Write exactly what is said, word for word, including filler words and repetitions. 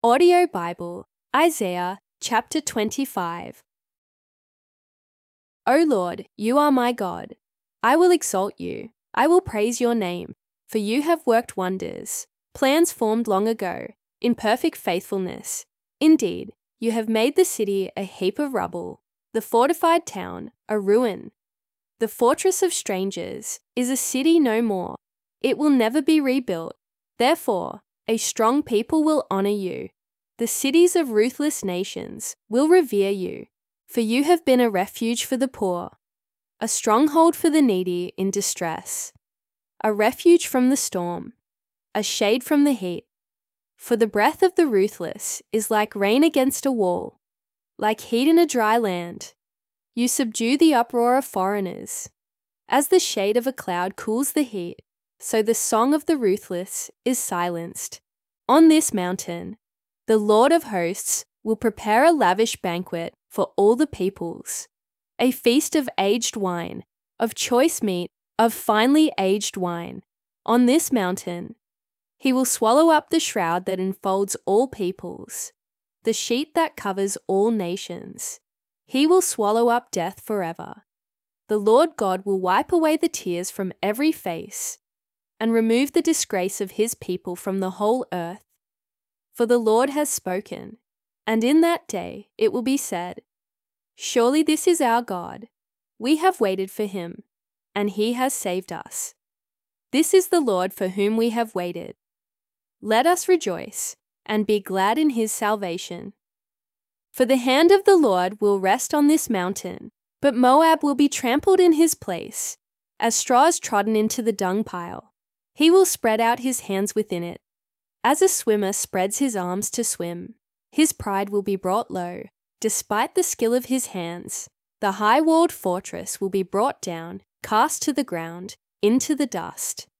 Audio Bible, Isaiah chapter twenty-five. O Lord, you are my God. I will exalt you. I will praise your name, for you have worked wonders, plans formed long ago, in perfect faithfulness. Indeed, you have made the city a heap of rubble, the fortified town a ruin. The fortress of strangers is a city no more. It will never be rebuilt. Therefore, a strong people will honor you. The cities of ruthless nations will revere you, for you have been a refuge for the poor, a stronghold for the needy in distress, a refuge from the storm, a shade from the heat. For the breath of the ruthless is like rain against a wall, like heat in a dry land. You subdue the uproar of foreigners. As the shade of a cloud cools the heat, so the song of the ruthless is silenced. On this mountain, the Lord of hosts will prepare a lavish banquet for all the peoples, a feast of aged wine, of choice meat, of finely aged wine. On this mountain, he will swallow up the shroud that enfolds all peoples, the sheet that covers all nations. He will swallow up death forever. The Lord God will wipe away the tears from every face and remove the disgrace of his people from the whole earth. For the Lord has spoken, and in that day it will be said, Surely this is our God. We have waited for him, and he has saved us. This is the Lord for whom we have waited. Let us rejoice and be glad in his salvation. For the hand of the Lord will rest on this mountain, but Moab will be trampled in his place, as straw is trodden into the dung pile. He will spread out his hands within it. As a swimmer spreads his arms to swim, his pride will be brought low. Despite the skill of his hands, the high-walled fortress will be brought down, cast to the ground, into the dust.